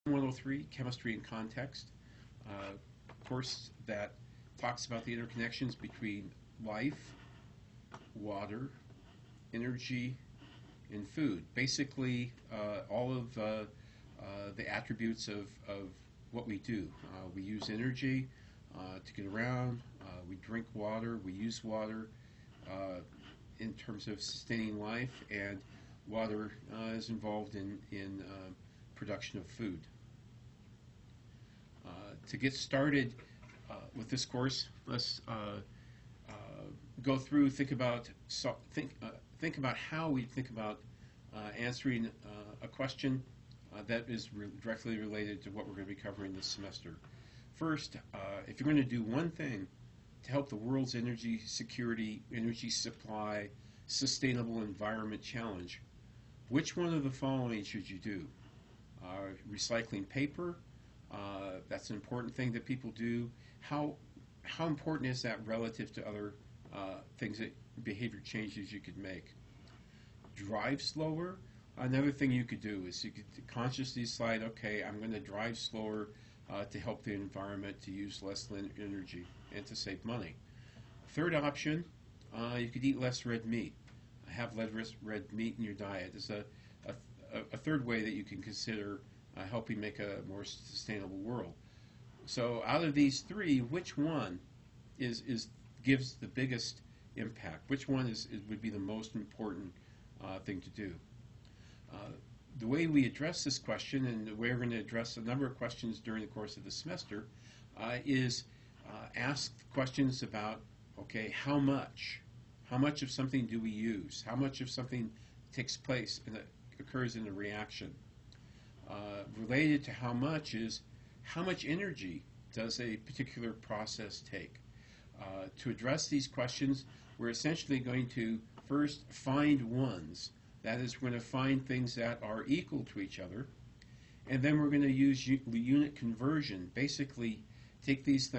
103, Chemistry in Context, course that talks about the interconnections between life, water, energy, and food. Basically, all of the attributes of what we do. We use energy to get around. We drink water. We use water in terms of sustaining life, and water is involved in production of food. To get started with this course, let's go through, think about how we think about answering a question that is directly related to what we're going to be covering this semester. First, if you're going to do one thing to help the world's energy security, energy supply, sustainable environment challenge, which one of the following should you do? Recycling paper, that's an important thing that people do. How important is that relative to other things, that behavior changes you could make? Drive slower. Another thing you could do is you could consciously decide, okay, I'm going to drive slower to help the environment, to use less energy, and to save money. Third option, you could eat less red meat. Have less red meat in your diet. It's a third way that you can consider helping make a more sustainable world. So out of these three, which one gives the biggest impact? Which one would be the most important thing to do? The way we address this question, and the way we're going to address a number of questions during the course of the semester, is ask questions about, okay, how much of something do we use? How much of something takes place and occurs in a reaction? Related to how much is, how much energy does a particular process take? To address these questions, we're essentially going to first find ones. That is, we're going to find things that are equal to each other, and then we're going to use unit conversion. Basically, take these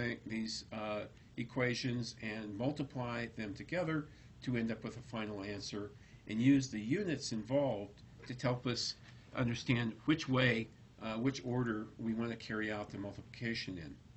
equations and multiply them together to end up with a final answer, and use the units involved to help us understand which order we want to carry out the multiplication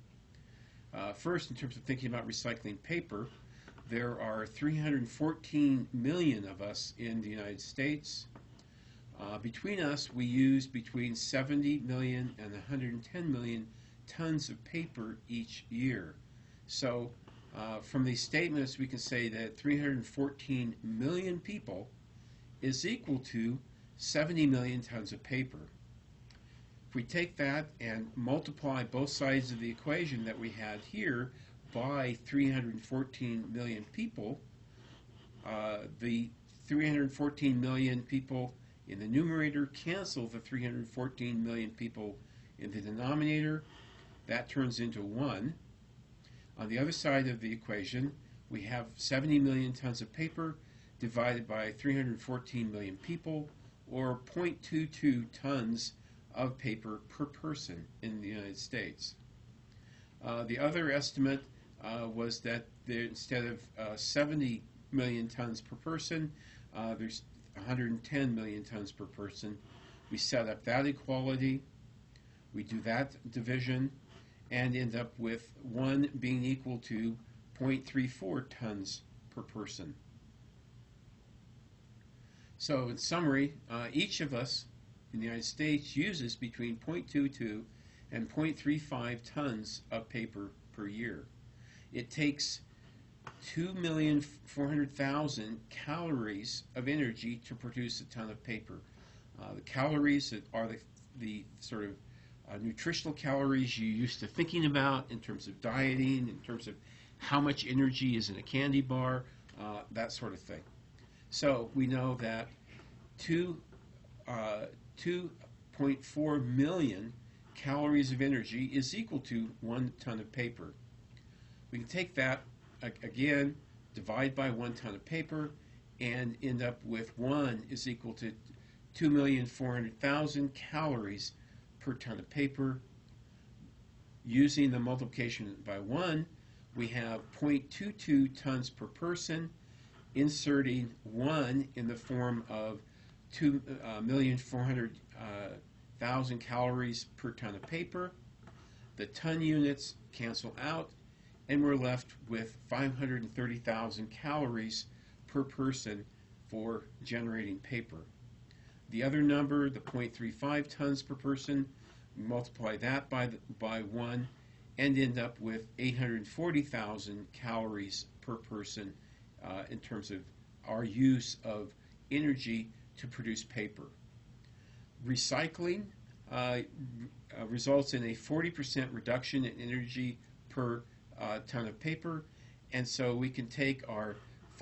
in. First, in terms of thinking about recycling paper, there are 314 million of us in the United States. Between us, we use between 70 million and 110 million tons of paper each year. So from these statements, we can say that 314 million people is equal to 70 million tons of paper. If we take that and multiply both sides of the equation that we had here by 314 million people, the 314 million people in the numerator cancel the 314 million people in the denominator. That turns into 1. On the other side of the equation, we have 70 million tons of paper divided by 314 million people, or 0.22 tons of paper per person in the United States. The other estimate was that instead of 70 million tons per person, there's 110 million tons per person. We set up that equality, we do that division, and end up with 1 being equal to 0.34 tons per person. So in summary, each of us in the United States uses between 0.22 and 0.35 tons of paper per year. It takes 2,400,000 calories of energy to produce a ton of paper. The calories are the sort of nutritional calories you're used to thinking about in terms of dieting, in terms of how much energy is in a candy bar, that sort of thing. So we know that 2.4 million calories of energy is equal to 1 ton of paper. We can take that, again, divide by 1 ton of paper, and end up with 1 is equal to 2,400,000 calories per ton of paper. Using the multiplication by 1, we have 0.22 tons per person, inserting 1 in the form of 2,400,000 1,000 calories per ton of paper. The ton units cancel out, and we're left with 530,000 calories per person for generating paper. The other number, the 0.35 tons per person, multiply that by 1 and end up with 840,000 calories per person in terms of our use of energy to produce paper. Recycling results in a 40% reduction in energy per ton of paper, and so we can take our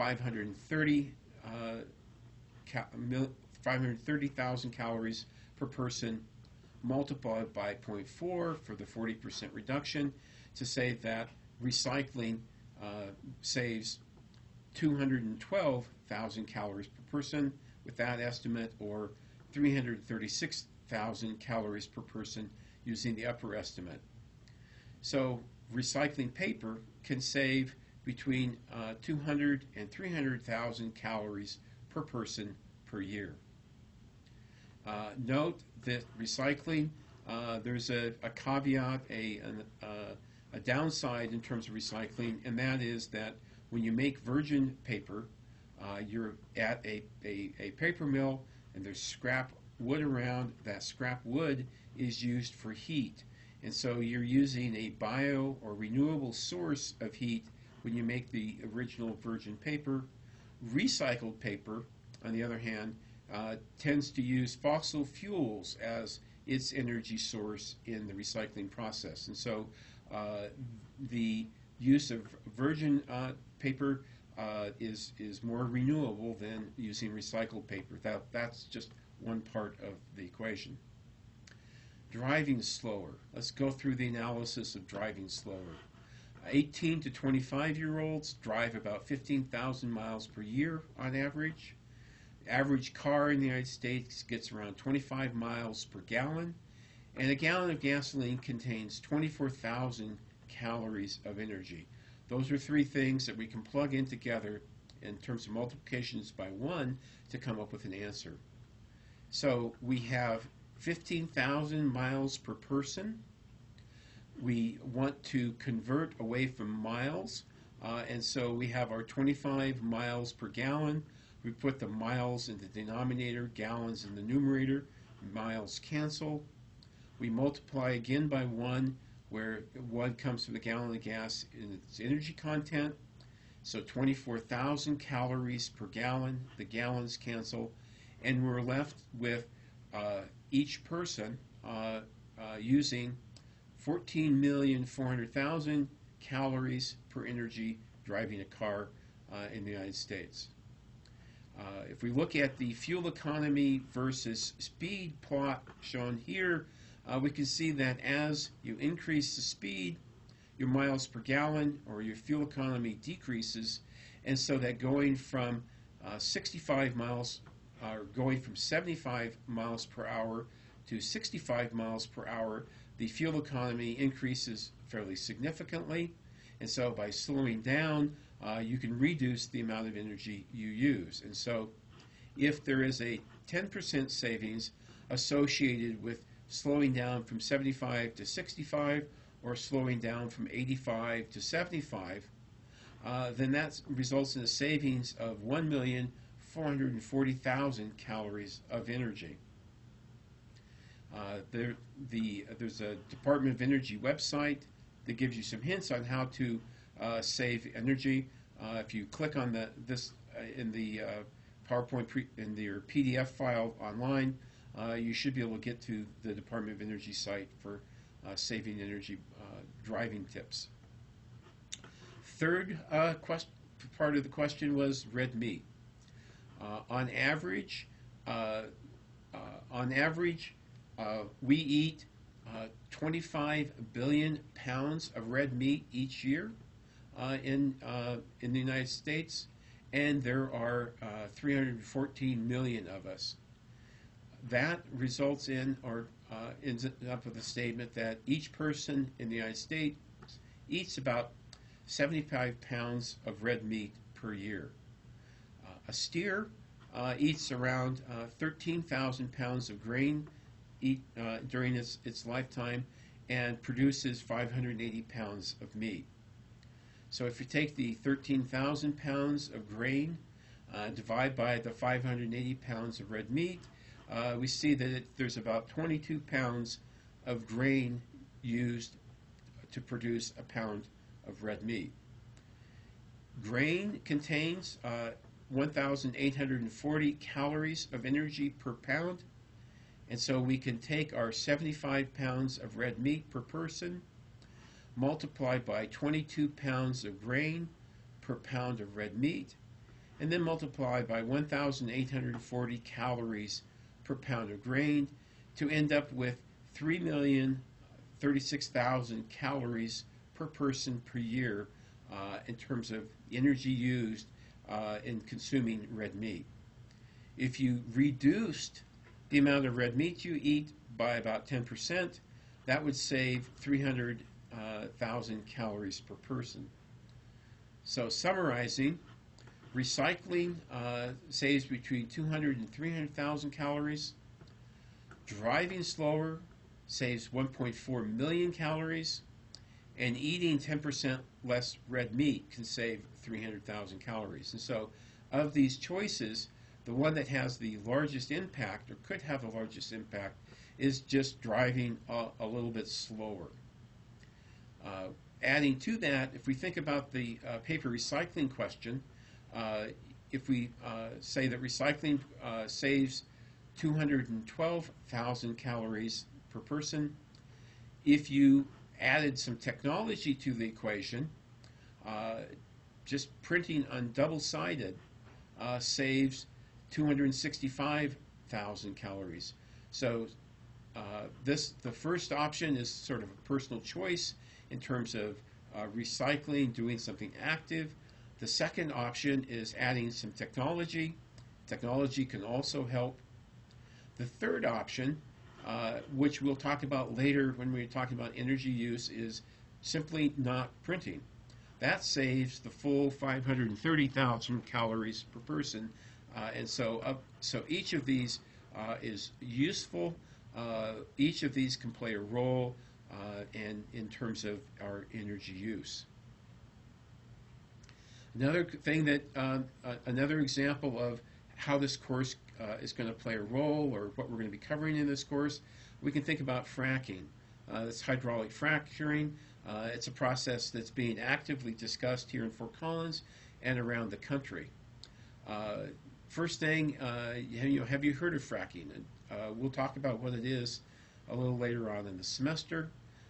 530,000 calories per person multiplied by 0.4 for the 40% reduction to say that recycling saves 212,000 calories per person with that estimate, or 336,000 calories per person using the upper estimate. So recycling paper can save between 200 and 300,000 calories per person per year. Note that recycling, there's a caveat, a downside in terms of recycling, and that is that when you make virgin paper, you're at a paper mill and there's scrap wood around. That scrap wood is used for heat, and so you're using a bio or renewable source of heat when you make the original virgin paper. Recycled paper, on the other hand, tends to use fossil fuels as its energy source in the recycling process. And so the use of virgin paper is more renewable than using recycled paper. That's just one part of the equation. Driving slower. Let's go through the analysis of driving slower. 18 to 25-year-olds drive about 15,000 miles per year on average. The average car in the United States gets around 25 miles per gallon, and a gallon of gasoline contains 24,000 calories of energy. Those are three things that we can plug in together in terms of multiplications by 1 to come up with an answer. So we have 15,000 miles per person. We want to convert away from miles, and so we have our 25 miles per gallon. We put the miles in the denominator, gallons in the numerator. Miles cancel. We multiply again by 1, where 1 comes from the gallon of gas in its energy content. So 24,000 calories per gallon. The gallons cancel. And we're left with each person using 14,400,000 calories per energy driving a car in the United States. If we look at the fuel economy versus speed plot shown here, we can see that as you increase the speed, your miles per gallon or your fuel economy decreases, and so that going from 65 miles, or going from 75 miles per hour to 65 miles per hour, the fuel economy increases fairly significantly, and so by slowing down, you can reduce the amount of energy you use. And so if there is a 10% savings associated with slowing down from 75 to 65 or slowing down from 85 to 75, then that results in a savings of 1,440,000 calories of energy. There's a Department of Energy website that gives you some hints on how to save energy. If you click on this in the PowerPoint in your PDF file online, you should be able to get to the Department of Energy site for saving energy driving tips. Third part of the question was red meat. On average, we eat 25 billion pounds of red meat each year in the United States, and there are 314 million of us. That results in, or ends up with a statement that each person in the United States eats about 75 pounds of red meat per year. A steer eats around 13,000 pounds of grain during its lifetime and produces 580 pounds of meat. So if you take the 13,000 pounds of grain, divide by the 580 pounds of red meat, we see that there's about 22 pounds of grain used to produce a pound of red meat. Grain contains 1,840 calories of energy per pound, and so we can take our 75 pounds of red meat per person, multiply by 22 pounds of grain per pound of red meat, and then multiply by 1,840 calories per pound of grain to end up with 3,036,000 calories per person per year in terms of energy used in consuming red meat. If you reduced the amount of red meat you eat by about 10%, that would save 300,000 calories per person. So summarizing, recycling saves between 200 and 300,000 calories. Driving slower saves 1.4 million calories. And eating 10% less red meat can save 300,000 calories. And so of these choices, the one that has the largest impact, or could have the largest impact, is just driving a little bit slower. Adding to that, if we think about the paper recycling question, if we say that recycling saves 212,000 calories per person, if you added some technology to the equation, just printing on double-sided saves 265,000 calories. So the first option is sort of a personal choice in terms of recycling, doing something active. The second option is adding some technology. Technology can also help. The third option, which we'll talk about later when we're talking about energy use, is simply not printing. That saves the full 530,000 calories per person, and so each of these is useful. Each of these can play a role in terms of our energy use. Another thing that another example of how this course is going to play a role, or what we're going to be covering in this course, we can think about fracking. That's hydraulic fracturing. It's a process that's being actively discussed here in Fort Collins and around the country. First thing, have you heard of fracking? We'll talk about what it is a little later on in the semester.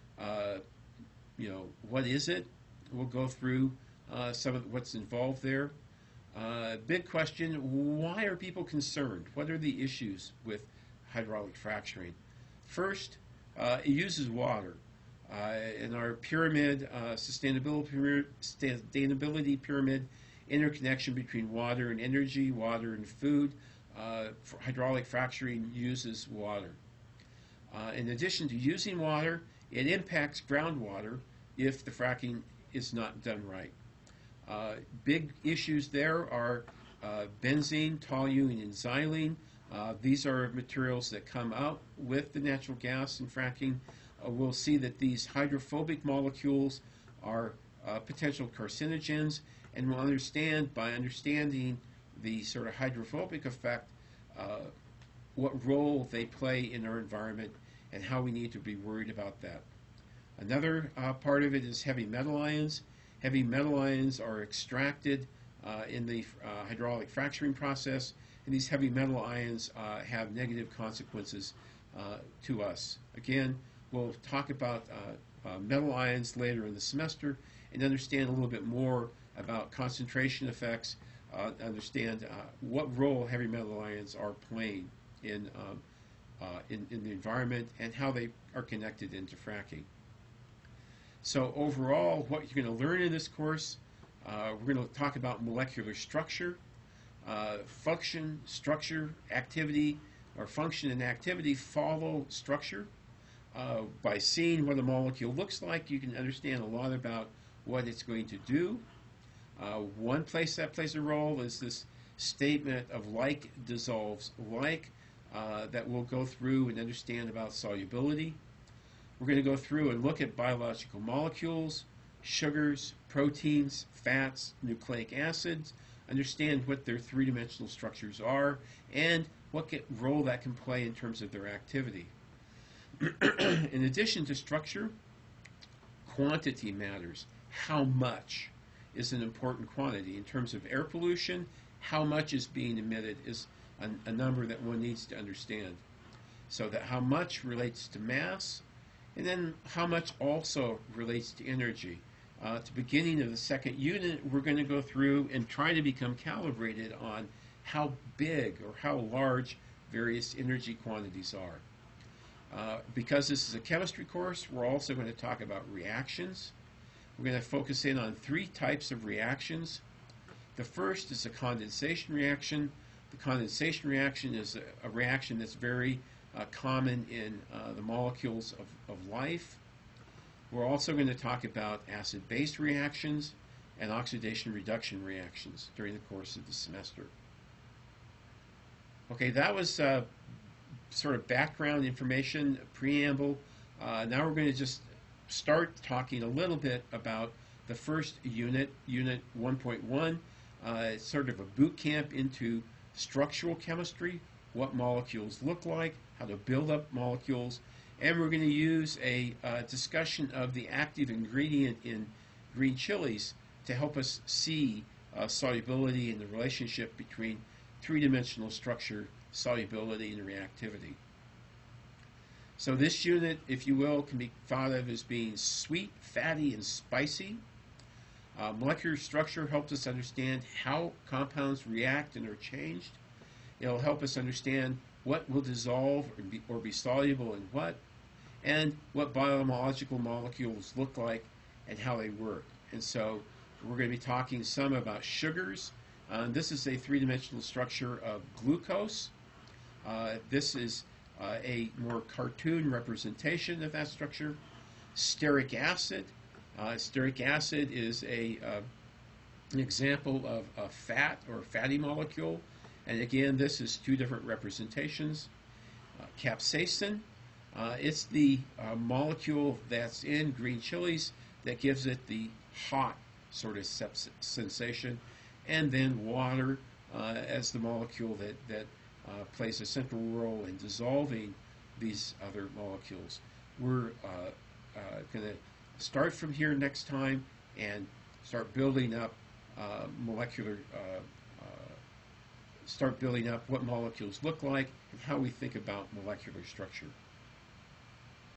What is it? We'll go through some of what's involved there. Big question, why are people concerned? What are the issues with hydraulic fracturing? First, it uses water. In our pyramid, sustainability pyramid, interconnection between water and energy, water and food, hydraulic fracturing uses water. In addition to using water, it impacts groundwater if the fracking is not done right. Big issues there are benzene, toluene, and xylene. These are materials that come out with the natural gas in fracking. We'll see that these hydrophobic molecules are potential carcinogens, and we'll understand, by understanding the sort of hydrophobic effect, what role they play in our environment and how we need to be worried about that. Another part of it is heavy metal ions. Heavy metal ions are extracted in the hydraulic fracturing process, and these heavy metal ions have negative consequences to us. Again, we'll talk about metal ions later in the semester and understand a little bit more about concentration effects, understand what role heavy metal ions are playing in the environment and how they are connected into fracking. So overall, what you're going to learn in this course, we're going to talk about molecular structure, function, structure, activity, or function and activity follow structure. By seeing what a molecule looks like, you can understand a lot about what it's going to do. One place that plays a role is this statement of like dissolves like. that we'll go through and understand about solubility. We're going to go through and look at biological molecules, sugars, proteins, fats, nucleic acids, understand what their three-dimensional structures are, and what role that can play in terms of their activity. In addition to structure, quantity matters. How much is an important quantity? In terms of air pollution, how much is being emitted is a number that one needs to understand. So that how much relates to mass, and then how much also relates to energy. At the beginning of the second unit, we're going to go through and try to become calibrated on how big or how large various energy quantities are. Because this is a chemistry course, we're also going to talk about reactions. We're going to focus in on three types of reactions. The first is a condensation reaction. The condensation reaction is a reaction that's very common in the molecules of life. We're also going to talk about acid-base reactions and oxidation-reduction reactions during the course of the semester. Okay, that was sort of background information, preamble. Now we're going to just start talking a little bit about the first unit, Unit 1.1. It's sort of a boot camp into structural chemistry, what molecules look like, how to build up molecules, and we're going to use a discussion of the active ingredient in green chilies to help us see solubility and the relationship between three-dimensional structure, solubility, and reactivity. So this unit, if you will, can be thought of as being sweet, fatty, and spicy. Molecular structure helps us understand how compounds react and are changed. It'll help us understand what will dissolve or be soluble in what, and what biological molecules look like and how they work. And so we're going to be talking some about sugars. This is a three-dimensional structure of glucose. This is a more cartoon representation of that structure. Stearic acid. Stearic acid is an example of a fat or a fatty molecule. And again, this is two different representations. Capsaicin. It's the molecule that's in green chilies that gives it the hot sort of sensation. And then water as the molecule that plays a central role in dissolving these other molecules. We're going to start from here next time and start building up start building up what molecules look like and how we think about molecular structure.